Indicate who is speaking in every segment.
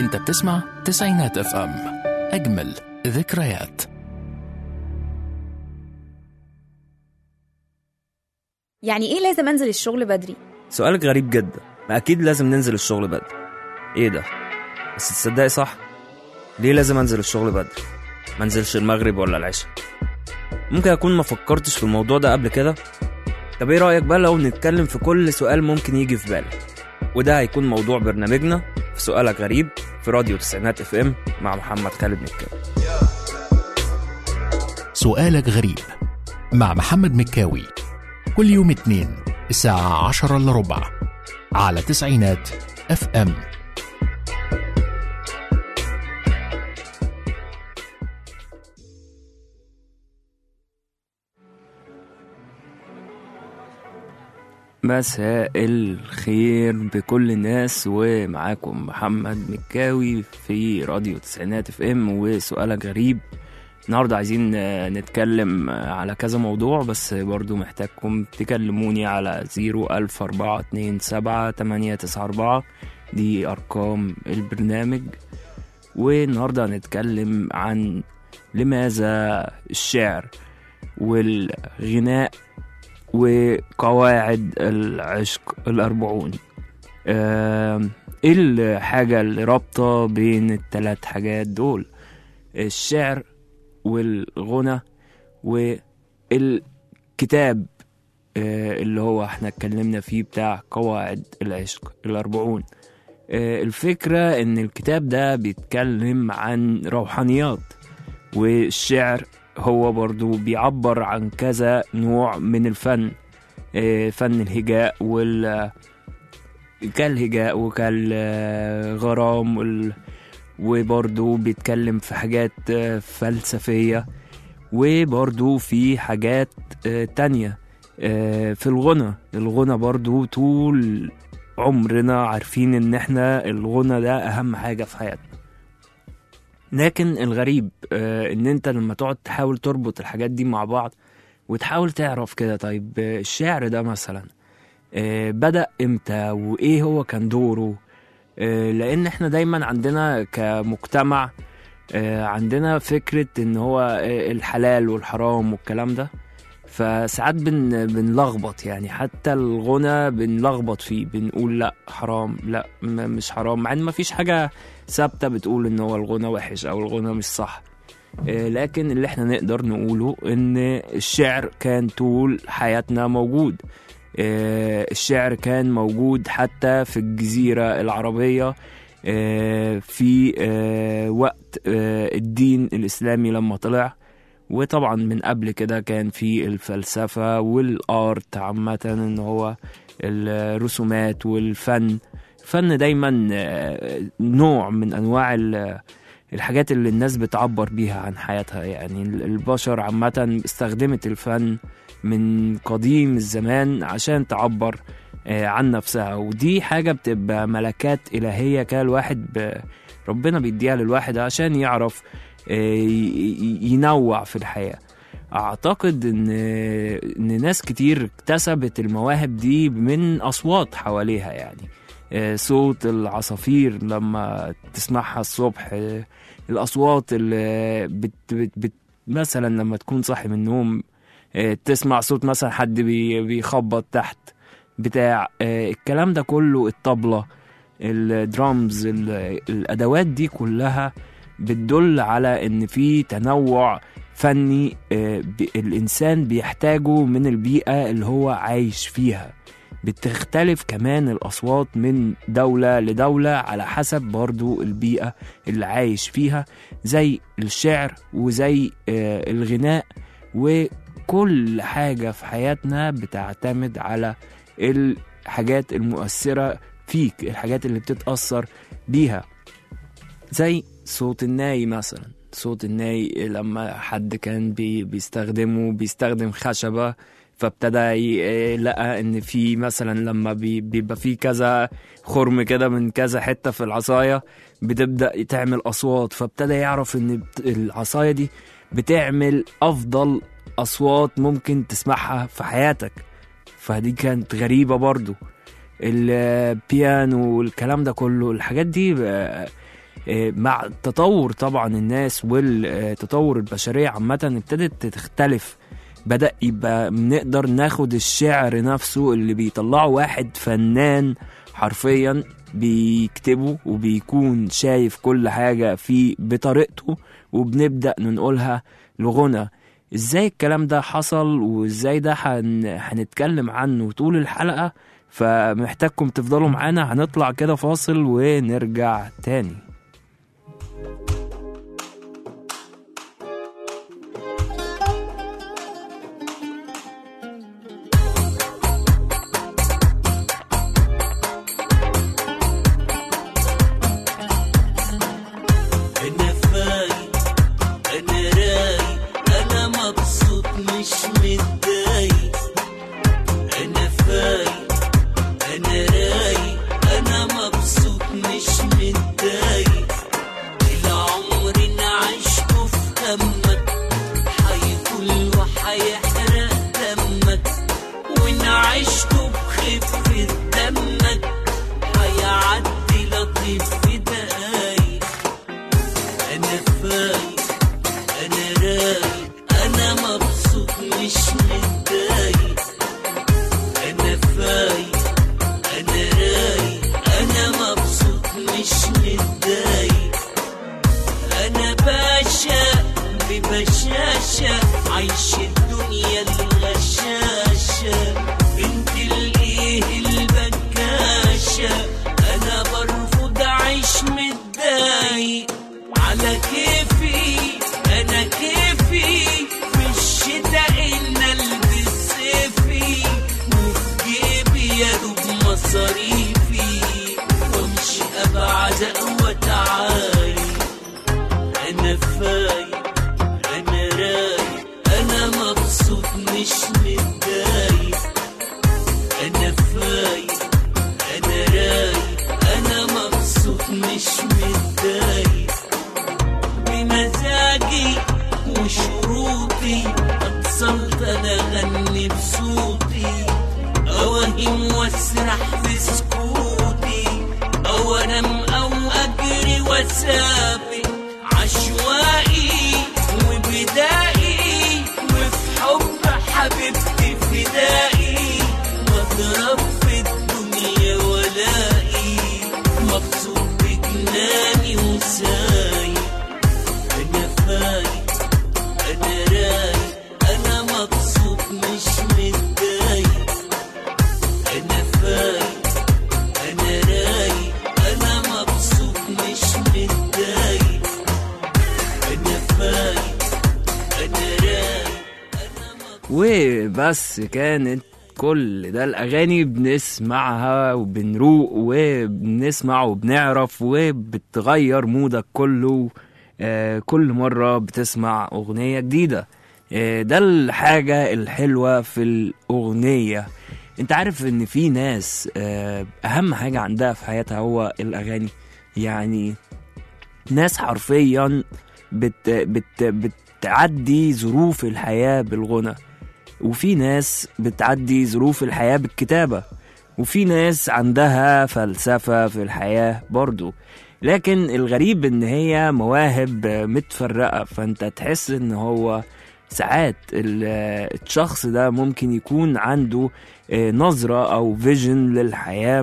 Speaker 1: انت بتسمع تسعينات اف ام، اجمل ذكريات.
Speaker 2: يعني ايه لازم انزل الشغل بدري؟
Speaker 3: سؤالك غريب جدا. ما اكيد لازم ننزل الشغل بدري. ايه ده؟ بس تصدقي صح. ليه لازم انزل الشغل بدري؟ ما انزلش المغرب ولا العشاء؟ ممكن اكون ما فكرتش في الموضوع ده قبل كده. طب ايه رايك بقى لو نتكلم في كل سؤال ممكن يجي في بالك؟ وده هيكون موضوع برنامجنا في سؤالك غريب في راديو تسعينات اف ام مع محمد خالد مكاوي.
Speaker 1: سؤالك غريب مع محمد مكاوي، كل يوم اثنين الساعة 10:15 على تسعينات اف ام.
Speaker 3: مساء الخير بكل الناس، ومعاكم محمد مكاوي في راديو تسعينات اف ام وسؤالك غريب. النهاردة عايزين نتكلم على كذا موضوع، بس برضو محتاجكم تكلموني على 014278994. دي أرقام البرنامج. والنهاردة هنتكلم عن لماذا الشعر والغناء وقواعد العشق الأربعون. ايه الحاجة اللي رابطة بين الثلاث حاجات دول؟ الشعر والغنى والكتاب اللي هو احنا اتكلمنا فيه بتاع قواعد العشق الأربعون. الفكرة ان الكتاب ده بيتكلم عن روحانيات، والشعر هو برضو بيعبر عن كذا نوع من الفن. فن الهجاء كالهجاء وكالغرام وبرضو بيتكلم في حاجات فلسفية، وبرضو في حاجات تانية. في الغنى برضو طول عمرنا عارفين ان احنا الغنى ده اهم حاجة في حياتنا. لكن الغريب ان انت لما تقعد تحاول تربط الحاجات دي مع بعض وتحاول تعرف كده، طيب الشعر ده مثلا بدأ امتى وايه هو كان دوره؟ لان احنا دايما عندنا كمجتمع عندنا فكرة ان هو الحلال والحرام والكلام ده، فساعات بنلخبط. يعني حتى الغنى بنلخبط فيه، بنقول لا حرام، لا مش حرام، مع ان مفيش حاجة ثابتة بتقول ان هو الغنى وحش او الغنى مش صح. لكن اللي احنا نقدر نقوله ان الشعر كان طول حياتنا موجود. الشعر كان موجود حتى في الجزيرة العربية في وقت الدين الإسلامي لما طلع، وطبعا من قبل كده كان في الفلسفة والآرت عامة، ان هو الرسومات والفن. الفن دايما نوع من انواع الحاجات اللي الناس بتعبر بيها عن حياتها. يعني البشر عامة استخدمت الفن من قديم الزمان عشان تعبر عن نفسها، ودي حاجة بتبقى ملكات إلهية كان الواحد ربنا بيديها للواحد عشان يعرف ينوع في الحياة. أعتقد إن ناس كتير اكتسبت المواهب دي من أصوات حواليها. يعني صوت العصافير لما تسمعها الصبح، الأصوات اللي مثلا لما تكون صاحي من النوم تسمع صوت مثلا حد بيخبط تحت بتاع الكلام ده كله، الطبلة، الدرامز، الأدوات دي كلها بتدل على ان في تنوع فني الانسان بيحتاجه من البيئة اللي هو عايش فيها. بتختلف كمان الاصوات من دولة لدولة على حسب برضو البيئة اللي عايش فيها، زي الشعر وزي الغناء. وكل حاجة في حياتنا بتعتمد على الحاجات المؤثرة فيك، الحاجات اللي بتتأثر بيها. زي صوت الناي مثلا. صوت الناي لما حد كان بيستخدم خشبة، فابتدى لقى ان في مثلا لما بيبقى في كذا خرم كده من كذا حتة في العصاية بتبدأ تعمل أصوات، فابتدى يعرف ان العصاية دي بتعمل أفضل أصوات ممكن تسمعها في حياتك. فدي كانت غريبة برضو. البيانو والكلام ده كله، الحاجات دي مع تطور طبعا الناس والتطور البشرية عامة ابتدت تختلف. بدأ يبقى نقدر ناخد الشعر نفسه اللي بيطلعه واحد فنان حرفيا بيكتبه وبيكون شايف كل حاجة فيه بطريقته، وبنبدأ ننقلها لغنى. ازاي الكلام ده حصل وازاي ده هنتكلم عنه طول الحلقة، فمحتاجكم تفضلوا معانا. هنطلع كده فاصل ونرجع تاني.
Speaker 4: عيش الدنيا الغشاشة، انت الايه البكاشة، انا برفض اعيش متضايق على كيفي، انا كيفي في الشتاء ان البس صيفي، وفي جيبي يا دوب مصاريفي، وامشي ابعد وتعالي. انا فايق انا رايق انا مبسوط مش متضايق، انا فايق انا رايق انا مبسوط مش متضايق، بمزاجي وشروطي اتصلت انا اغني بصوتي، اوهم واسرح في سكوتي، او انام او اجري واسابق، عشوائي وبدائي، وفي حب حبيبتي فدائي، مضرب في الدنيا ولائي، مبسوط بجناني وسايق، انا فايق انا رايق انا مبسوط مش متضايق، انا فايق انا رايق انا مبسوط مش متضايق، انا فايق انا رايق انا مبسوط.
Speaker 3: وبس كانت كل ده الأغاني بنسمعها وبنروق وبنسمع وبنعرف وبتغير مودك كله. كل مرة بتسمع أغنية جديدة. ده الحاجة الحلوة في الأغنية. انت عارف ان في ناس أهم حاجة عندها في حياتها هو الأغاني. يعني ناس حرفيا بتعدي ظروف الحياة بالغنى، وفي ناس بتعدي ظروف الحياة بالكتابة، وفي ناس عندها فلسفة في الحياة برضو. لكن الغريب ان هي مواهب متفرقة، فانت تحس ان هو ساعات الشخص ده ممكن يكون عنده نظرة او فيجن للحياة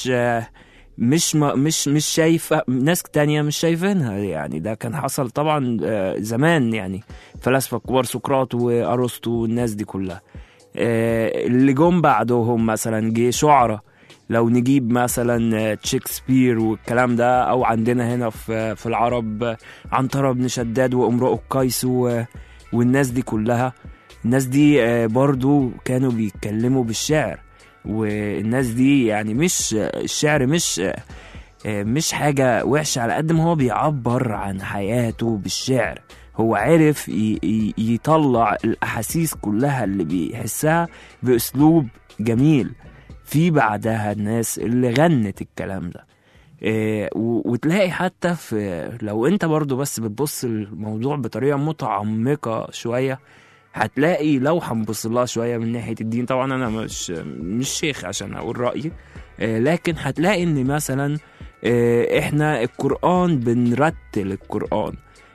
Speaker 3: مش شايفة، ناس تانية مش شايفينها. يعني ده كان حصل طبعا زمان، يعني فلاسفة كبار سقراط وأرسطو والناس دي كلها. اللي جم بعدهم مثلا جه شعراء، لو نجيب مثلا شكسبير والكلام ده، او عندنا هنا في العرب عنترة بن شداد وامرؤ القيس والناس دي كلها. الناس دي برضو كانوا بيتكلموا بالشعر، والناس دي يعني مش الشعر مش حاجة وحشة، على قد ما هو بيعبر عن حياته بالشعر. هو عرف يطلع الأحاسيس كلها اللي بيحسها بأسلوب جميل. في بعدها الناس اللي غنت الكلام ده. وتلاقي حتى في، لو انت برضو بس بتبص الموضوع بطريقة متعمقة شوية، هتلاقي لو هنبص لها شوية من ناحية الدين، طبعا انا مش شيخ عشان اقول رأيي، لكن هتلاقي ان مثلا احنا القرآن بنرتل القرآن.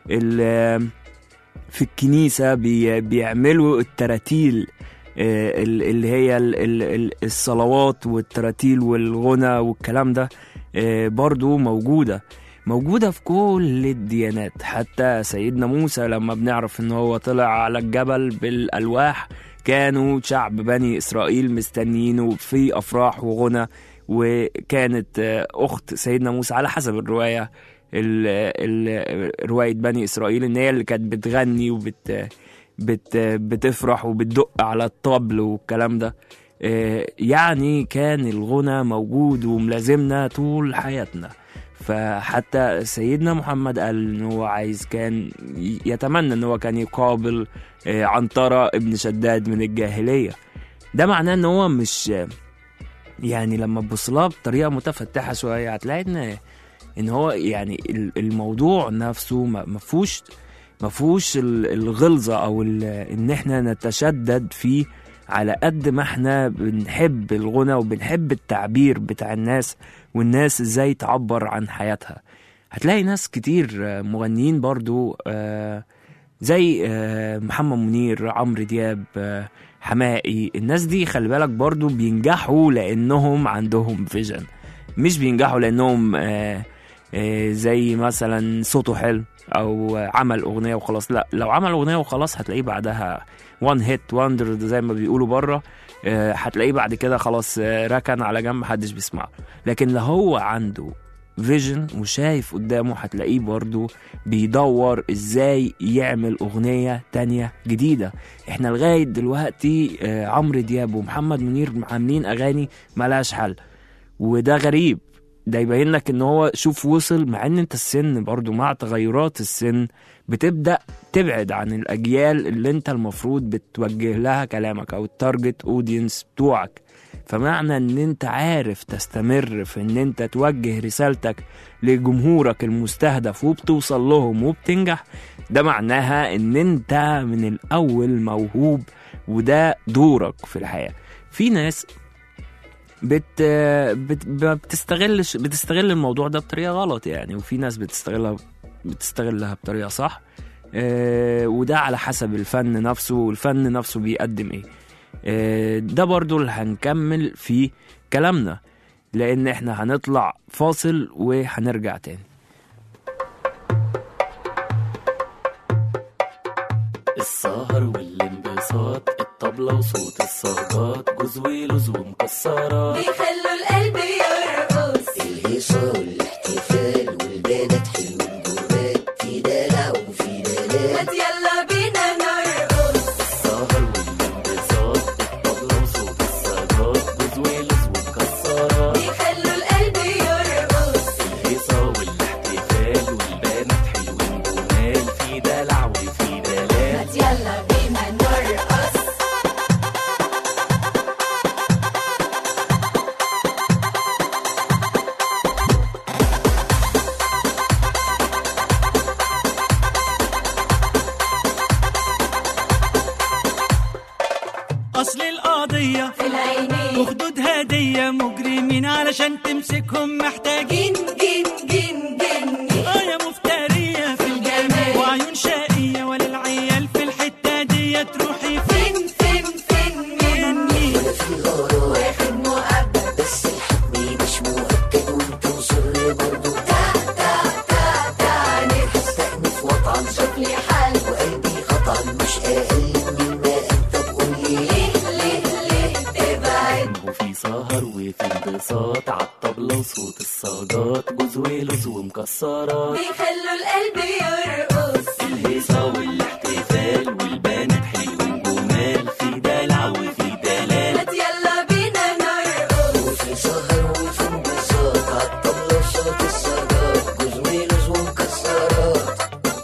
Speaker 3: في الكنيسة بيعملوا التراتيل اللي هي الصلوات والتراتيل والغنى والكلام ده برضو موجودة في كل الديانات. حتى سيدنا موسى لما بنعرف ان هو طلع على الجبل بالألواح، كانوا شعب بني إسرائيل مستنينه في أفراح وغنى. وكانت أخت سيدنا موسى على حسب الرواية رواية بني إسرائيل إن هي اللي كانت بتغني بتفرح وبتدق على الطبل والكلام ده. يعني كان الغنى موجود وملازمنا طول حياتنا. فحتى سيدنا محمد قال إن هو كان يتمنى إن هو كان يقابل عنترة ابن شداد من الجاهلية. ده معناه إن هو مش يعني لما تبصلها بطريقة متفتحة شوية هتلاقي إن هو يعني الموضوع نفسه مفهوش الغلظة أو إن إحنا نتشدد فيه، على قد ما إحنا بنحب الغنى وبنحب التعبير بتاع الناس، والناس إزاي تعبر عن حياتها. هتلاقي ناس كتير مغنيين برضو زي محمد منير، عمرو دياب، حماقي. الناس دي خلي بالك برضو بينجحوا لأنهم عندهم فيجن، مش بينجحوا لأنهم زي مثلا صوته حلو أو عمل أغنية وخلاص. لا، لو عمل أغنية وخلاص هتلاقيه بعدها one hit wonder زي ما بيقولوا بره، هتلاقيه بعد كده خلاص ركن على جنب محدش بيسمعه. لكن لو هو عنده فيجن وشايف قدامه هتلاقيه برضو بيدور ازاي يعمل أغنية تانية جديدة. احنا لغاية دلوقتي عمرو دياب ومحمد منير عاملين أغاني ملاش حل، وده غريب. ده يبين لك ان هو شوف وصل، مع ان انت السن برضو مع تغيرات السن بتبدأ تبعد عن الأجيال اللي انت المفروض بتوجه لها كلامك او التارجت اودينس بتوعك. فمعنى ان انت عارف تستمر في ان انت توجه رسالتك لجمهورك المستهدف وبتوصل لهم وبتنجح، ده معناها ان انت من الاول موهوب، وده دورك في الحياة. في ناس بتستغل الموضوع ده بطريقة غلط يعني، وفي ناس بتستغلها بطريقة صح. وده على حسب الفن نفسه، والفن نفسه بيقدم ايه. ده برضو اللي هنكمل في كلامنا، لان احنا هنطلع فاصل وهنرجع تاني.
Speaker 4: السهر والانبساط، الطبلة وصوت الصاجات، جوز ولوز ومكسرات
Speaker 5: بيخلوا القلب يرقص.
Speaker 6: الهيصة والاحتفال والبنات حلوين جوات، في دلع وفي دلال،
Speaker 5: ما يلا بينا نرقص.
Speaker 4: السهر والانبساط، الطبلة وصوت الصاجات، جوز ولوز ومكسرات
Speaker 5: بيخلوا القلب يرقص.
Speaker 4: الهيصة والاحتفال والبنات حلوين جوات، في دلع وفي دلال،
Speaker 5: ما يلا بينا نرقص.
Speaker 7: أصل القضية
Speaker 5: في العينين
Speaker 7: وخدود هدية، مجرمين علشان تمسكهم محتاجين
Speaker 5: جن جن جن
Speaker 7: يا مفترية في
Speaker 5: الجمال،
Speaker 7: وعيون شقية، وللعيال في الحتة دي تروحي
Speaker 5: فين فين فين مني
Speaker 6: ولا في غرام
Speaker 5: واخد مؤبد،
Speaker 6: بس الحكم مش مؤكد، وانت مصر برضو
Speaker 5: تعالي
Speaker 6: هستأنف وطعن،
Speaker 5: شوف لي حل،
Speaker 6: وقلبي قطعا مش أقل مما أنت بقولي.
Speaker 5: ليه تبعد.
Speaker 4: وفي سهر وفي انبساط، عالطبلة وصوت الصاجات، جوز ولوز ومكسرات
Speaker 5: بيخلوا القلب يرقص.
Speaker 4: الهيصة والاحتفال والبنات حلوين جمال، في دلع وفي دلال،
Speaker 5: ما يلا بينا نرقص.
Speaker 6: وفي سهر وفي انبساط، عالطبلة وصوت الصاجات، جوز ولوز ومكسرات.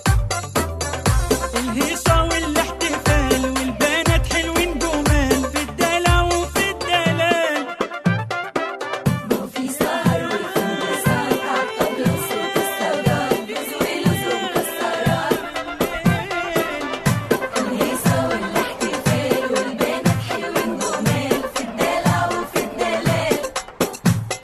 Speaker 7: الهيصة والاحتفال والبنات حلوين جمال، في الدلع وفي الدلال.
Speaker 5: في سهر وفي انبساط، عالطبلة وصوت الصاجات، جوز ولوز ومكسرات. الهيصة والاحتفال والبنات حلوين جمال، في الدلع وفي الدلال.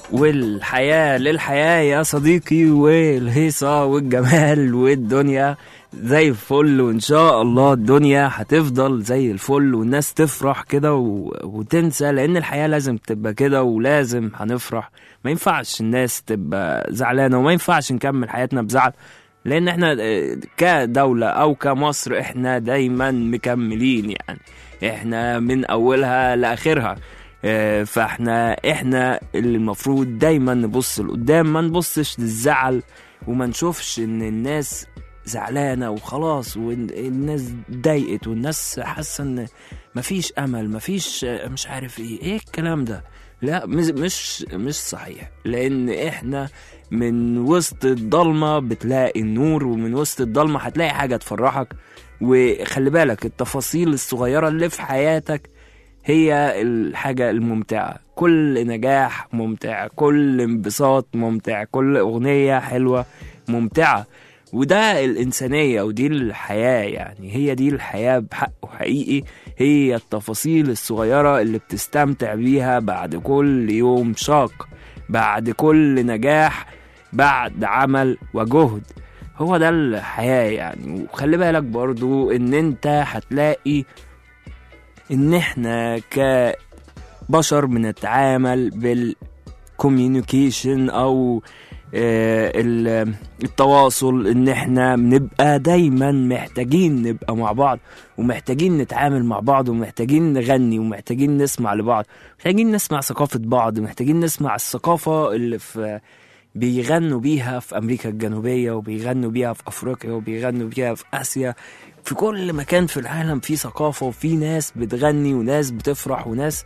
Speaker 3: والحياة للحياة يا صديقي، والهيصة والجمال والدنيا زي الفل، وإن شاء الله الدنيا هتفضل زي الفل والناس تفرح كده وتنسى، لأن الحياة لازم تبقى كده ولازم هنفرح. ما ينفعش الناس تبقى زعلانة، وما ينفعش نكمل حياتنا بزعل، لأن احنا كدولة أو كمصر احنا دايما مكملين، يعني احنا من أولها لآخرها. فاحنا اللي المفروض دايما نبص لقدام، ما نبصش للزعل، وما نشوفش ان الناس زعلانة وخلاص، والناس ضايقت، والناس حاسة ان مفيش امل، مفيش مش عارف ايه الكلام ده. لا، مش صحيح، لان احنا من وسط الضلمة بتلاقي النور، ومن وسط الضلمة هتلاقي حاجة تفرحك. وخلي بالك التفاصيل الصغيرة اللي في حياتك هي الحاجة الممتعة. كل نجاح ممتع، كل انبساط ممتع، كل أغنية حلوة ممتعة. وده الإنسانية ودي الحياة، يعني هي دي الحياة بحق وحقيقي. هي التفاصيل الصغيرة اللي بتستمتع بيها بعد كل يوم شاق، بعد كل نجاح، بعد عمل وجهد. هو ده الحياة يعني. وخلي بالك برضو ان انت هتلاقي ان احنا كبشر بنتعامل بالكوميونيكيشن او التواصل، ان احنا بنبقى دايما محتاجين نبقى مع بعض، ومحتاجين نتعامل مع بعض، ومحتاجين نغني، ومحتاجين نسمع لبعض، محتاجين نسمع ثقافة بعض، محتاجين نسمع الثقافة اللي بيغنوا بيها في أمريكا الجنوبية، وبيغنوا بيها في أفريقيا، وبيغنوا بيها في آسيا. في كل مكان في العالم في ثقافة، وفي ناس بتغني، وناس بتفرح، وناس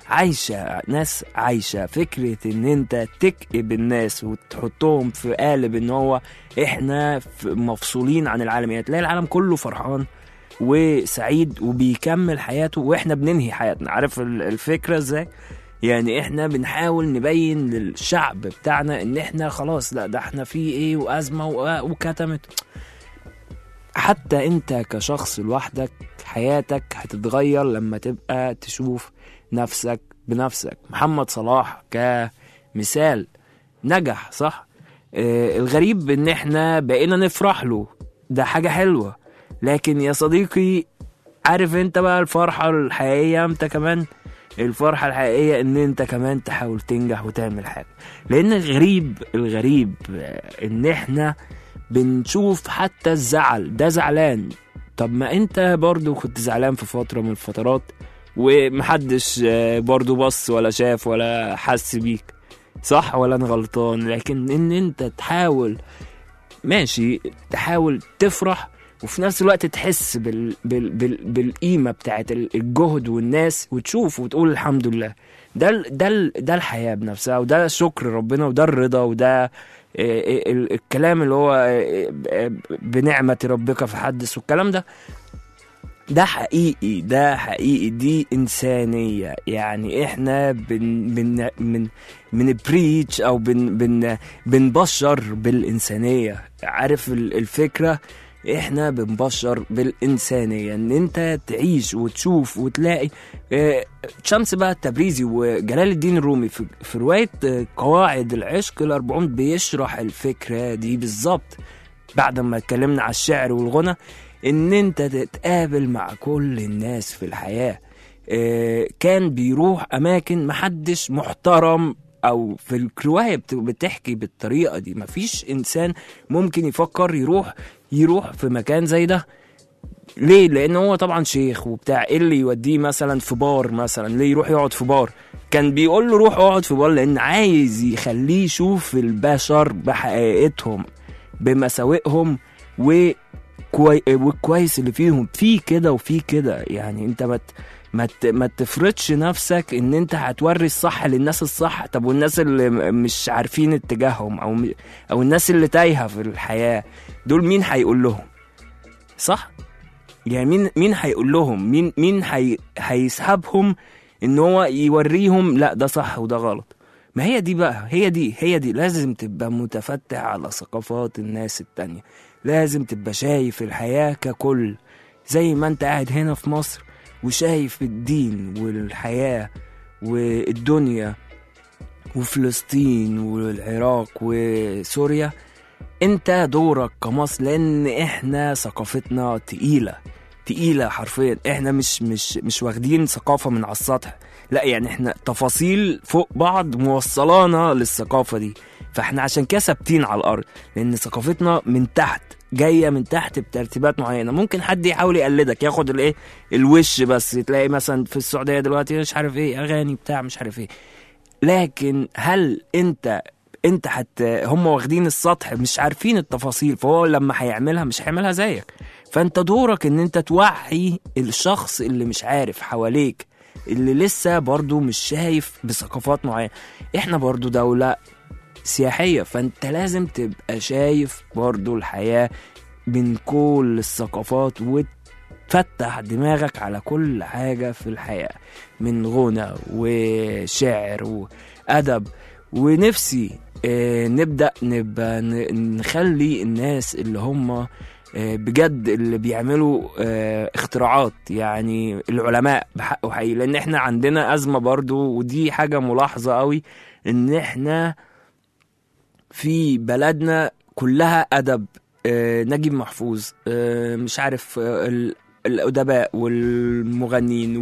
Speaker 3: عايشة. فكرة ان انت تكئب الناس وتحطهم في قالب ان هو احنا مفصولين عن العالم، يعني تلاقي العالم كله فرحان وسعيد وبيكمل حياته، واحنا بننهي حياتنا. عارف الفكرة ازاي؟ يعني احنا بنحاول نبين للشعب بتاعنا ان احنا خلاص، لا ده احنا في ايه وازمة وكتمت. حتى انت كشخص لوحدك حياتك هتتغير لما تبقى تشوف نفسك بنفسك. محمد صلاح كمثال نجح، صح؟ الغريب ان احنا بقينا نفرح له، ده حاجة حلوة. لكن يا صديقي، عارف انت بقى الفرحة الحقيقية انت كمان؟ الفرحة الحقيقية ان انت كمان تحاول تنجح وتعمل حاجة. لان الغريب ان احنا بنشوف حتى الزعل ده زعلان. طب ما انت برضو كنت زعلان في فترة من الفترات، ومحدش برضو بص ولا شاف ولا حس بيك، صح ولا انا غلطان؟ لكن ان انت تحاول ماشي، تحاول تفرح، وفي نفس الوقت تحس بالقيمة بتاعت الجهد والناس، وتشوف وتقول الحمد لله. ده الحياة بنفسها، وده شكر ربنا، وده الرضا، وده الكلام اللي هو بنعمة ربك فحدث، والكلام ده حقيقي، دي إنسانية. يعني احنا من بريتش او بنبشر بالإنسانية. عارف الفكرة؟ احنا بنبشر بالإنسانية، ان انت تعيش وتشوف وتلاقي. شمس بقى التبريزي وجلال الدين الرومي في رواية قواعد العشق الأربعون بيشرح الفكرة دي بالظبط. بعد ما اتكلمنا على الشعر والغنى، ان انت تتقابل مع كل الناس في الحياة. كان بيروح اماكن محدش محترم، او في الرواية بتحكي بالطريقة دي. مفيش انسان ممكن يفكر يروح في مكان زي ده. ليه؟ لان هو طبعا شيخ وبتاع، ايه اللي يوديه مثلا في بار؟ مثلا ليه يروح يقعد في بار؟ كان بيقول له روح اقعد في بار، لان عايز يخليه يشوف البشر بحقيقتهم، بمساوئهم والكويس اللي فيهم، في كده وفي كده. يعني انت ما تفرضش نفسك ان انت هتوري الصح للناس الصح. طب والناس اللي مش عارفين اتجاههم، او الناس اللي تايهة في الحياة، دول مين هيقول لهم؟ صح؟ يعني مين هيقول لهم؟ مين هيسحبهم ان هو يوريهم لا ده صح وده غلط؟ ما هي دي بقى، هي دي لازم تبقى متفتح على ثقافات الناس التانية. لازم تبقى شايف الحياة ككل، زي ما انت قاعد هنا في مصر وشايف الدين والحياة والدنيا وفلسطين والعراق وسوريا، انت دورك كمصر، لان احنا ثقافتنا تقيلة حرفيا. احنا مش واخدين ثقافة من على السطح، لا يعني احنا تفاصيل فوق بعض موصلانا للثقافة دي. فاحنا عشان كده ثابتين على الارض، لان ثقافتنا من تحت، جاية من تحت بترتيبات معينة. ممكن حد يحاول يقلدك، ياخد الايه الوش بس، تلاقي مثلا في السعودية دلوقتي مش عارف ايه اغاني بتاع مش عارف ايه، لكن هل انت حتى هم واخدين السطح مش عارفين التفاصيل، فهو لما هيعملها مش هيعملها زيك. فانت دورك ان انت توعي الشخص اللي مش عارف حواليك، اللي لسه برضو مش شايف بثقافات معينة. احنا برضو دولة سياحية، فانت لازم تبقى شايف برضو الحياة من كل الثقافات، وتفتح دماغك على كل حاجة في الحياة، من غنى وشعر وأدب. ونفسي نبدأ نخلي الناس اللي هم بجد اللي بيعملوا اختراعات، يعني العلماء بحق وحقيقي، لان احنا عندنا أزمة برضو، ودي حاجة ملاحظة قوي، ان احنا في بلدنا كلها أدب. نجيب محفوظ، مش عارف الأدباء والمغنين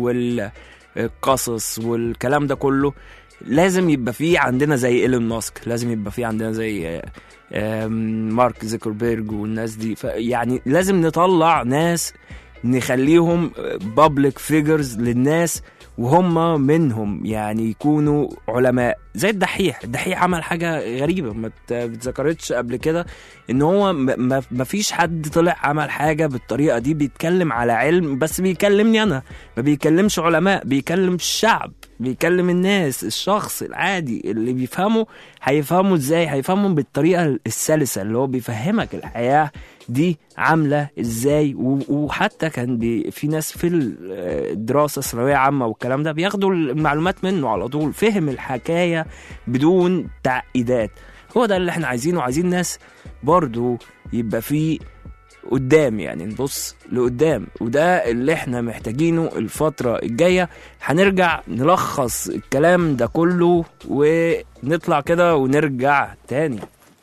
Speaker 3: والقصص والكلام ده كله، لازم يبقى فيه عندنا زي إيلون ماسك، لازم يبقى فيه عندنا زي مارك زوكربيرج والناس دي. يعني لازم نطلع ناس نخليهم public figures للناس، وهم منهم يعني يكونوا علماء. زي الدحيح عمل حاجة غريبة ما بتذكرتش قبل كده، ان هو ما فيش حد طلع عمل حاجة بالطريقة دي، بيتكلم على علم بس بيكلمني انا، ما بيكلمش علماء، بيكلم الشعب، بيكلم الناس، الشخص العادي اللي بيفهمه. هيفهمه ازاي؟ هيفهمه بالطريقة السلسة، اللي هو بيفهمك الحياة دي عاملة ازاي. وحتى كان في ناس في الدراسة الثانوية عامة والكلام ده بياخدوا المعلومات منه على طول، فهم الحكاية بدون تعقيدات. هو ده اللي احنا عايزينه. عايزين ناس برضو يبقى فيه قدام، يعني نبص لقدام، وده اللي احنا محتاجينه الفترة الجاية. هنرجع نلخص الكلام ده كله ونطلع كده ونرجع تاني.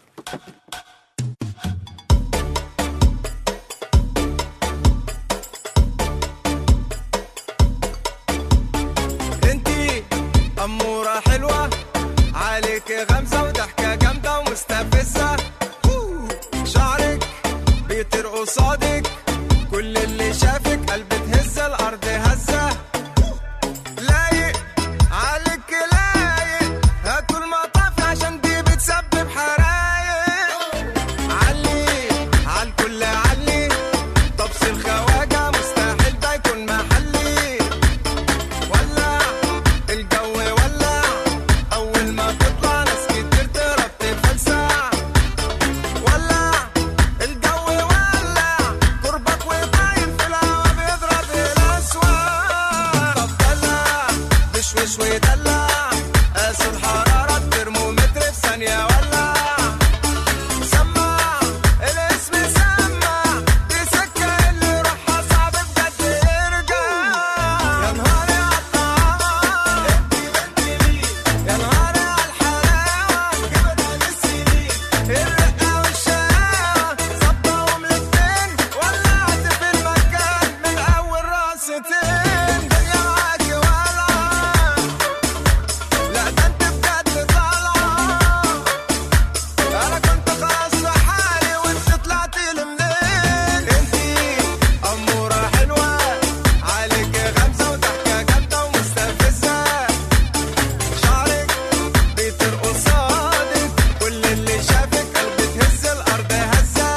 Speaker 8: انتي أمورة حلوة، عليك غمزة وضحكة جامدة ومستفزة، شعرك بيطير قصادك، كل اللي شافك قلب تهز الأرض هزة، لايق عليك لايق، هاتوا المطاف عشان دي بتسبب حرايق، علي عالكل علي، طبس الخواجة مستحيل ده يكون محلي، ولع الجو ولع، أول ما تطلع ناس كتير تراب تفلسع، ولع الجو ولع، قربك وطاير في الهوا بيضرب الأسوار، طب دلع بشوش ويدلع، قاس الحرارة الترمومتر في ثانية ولع، سمع الاسم سمع، دي سكة اللي روحها صعب بجد يرجع، يا نهاري عالطعام انتي مين، يا نهاري عالحلاوة جبنا للسنين، الرقة والشقاوة ظبطهم الاتنين، ولعت في المكان من أول راستين، دنيا معاكي ولعة، لا ده انت بجد طالعة، أنا كنت خلاص في حالي وانت طلعتي لي منين، انتي أمورة حلوة، عليك غمزة وضحكة جامدة ومستفزة، شعرك بيطير قصادك، كل اللي شافك قلب تهز الأرض هزة،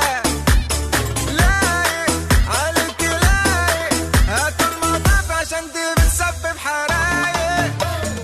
Speaker 8: لايق عليك لايق، هاتوا المطاف عشان دي بتسبب حرايق.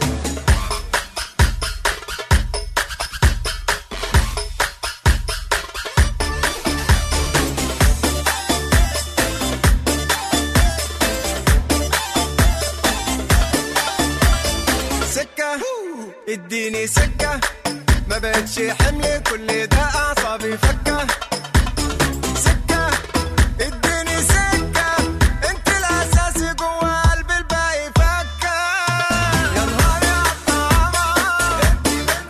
Speaker 8: سكة اديني سكة، ما بقتش حمل كل ده أعصابي فكة، سكة اديني سكة، انت الأساسي جوا قلب الباقي فكة، يا نهاري عالطعام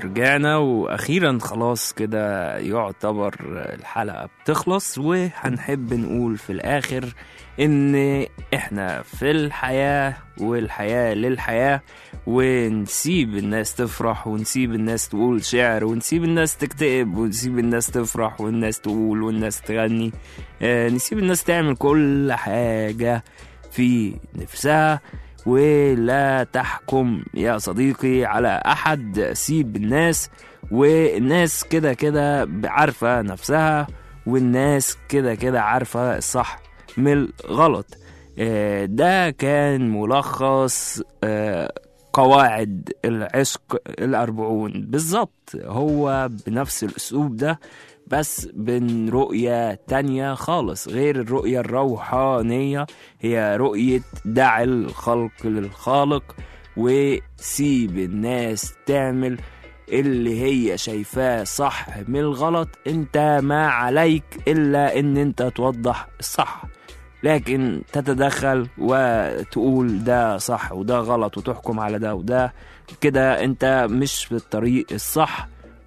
Speaker 3: رجعنا وأخيرا خلاص كده يعتبر الحلقة بتخلص، وهنحب نقول في الآخر إن إحنا في الحياة والحياة للحياة، ونسيب الناس تفرح ونسيب الناس تقول شعر ونسيب الناس تكتئب ونسيب الناس تفرح والناس تقول والناس تغني، نسيب الناس تعمل كل حاجة في نفسها، ولا تحكم يا صديقي على أحد. سيب الناس، والناس كده كده عارفة نفسها، والناس كده كده عارفة الصح من الغلط. ده كان ملخص قواعد العشق الأربعون بالظبط، هو بنفس الأسلوب ده بس من رؤية تانية خالص غير الرؤية الروحانية، هي رؤية دع الخلق للخالق، وسيب الناس تعمل اللي هي شايفاه صح من الغلط. انت ما عليك إلا ان انت توضح الصح، لكن تتدخل وتقول ده صح وده غلط وتحكم على ده وده كده، انت مش في الطريق الصح،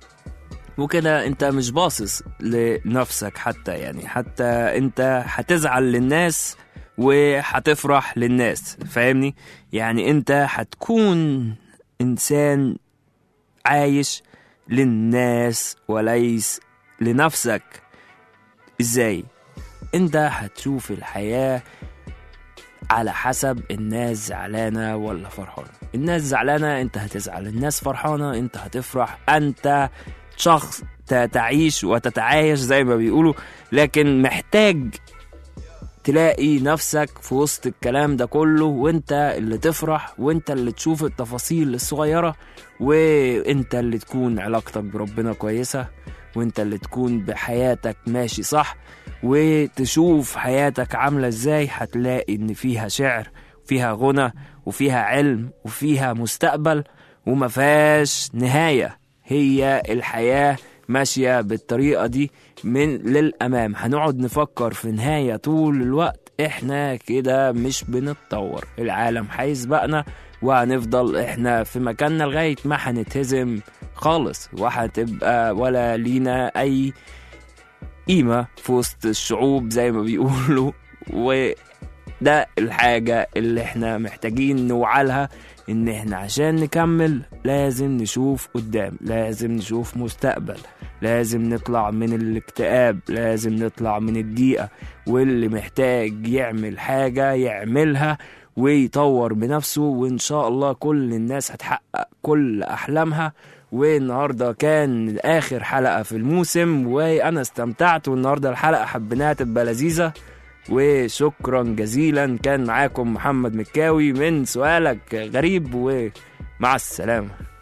Speaker 3: وكده انت مش باصص لنفسك حتى. يعني حتى انت هتزعل للناس وهتفرح للناس، فاهمني؟ يعني انت هتكون انسان عايش للناس وليس لنفسك. ازاي؟ انت هتشوف الحياة على حسب الناس زعلانة ولا فرحانة. الناس زعلانة انت هتزعل، الناس فرحانة انت هتفرح. انت شخص تعيش وتتعايش زي ما بيقولوا، لكن محتاج تلاقي نفسك في وسط الكلام ده كله، وانت اللي تفرح وانت اللي تشوف التفاصيل الصغيرة، وانت اللي تكون علاقتك بربنا كويسة، وانت اللي تكون بحياتك ماشي صح، وتشوف حياتك عاملة ازاي. هتلاقي ان فيها شعر وفيها غنى وفيها علم وفيها مستقبل ومفاش نهاية. هي الحياة ماشية بالطريقة دي من للأمام. هنقعد نفكر في نهاية طول الوقت، احنا كده مش بنتطور. العالم هيسبقنا وهنفضل احنا في مكاننا لغاية ما هنتهزم خالص، وهتبقى ولا لينا اي قيمة في وسط الشعوب زي ما بيقولوا. وده الحاجة اللي احنا محتاجين نوعالها، ان احنا عشان نكمل لازم نشوف قدام، لازم نشوف مستقبل، لازم نطلع من الاكتئاب، لازم نطلع من الضيقة. واللي محتاج يعمل حاجة يعملها ويطور بنفسه، وإن شاء الله كل الناس هتحقق كل أحلامها. والنهاردة كان آخر حلقة في الموسم وأنا استمتعت، والنهاردة الحلقة حبيناها تبقى لذيذة. وشكرا جزيلا، كان معاكم محمد مكاوي من سؤالك غريب، ومع السلامة.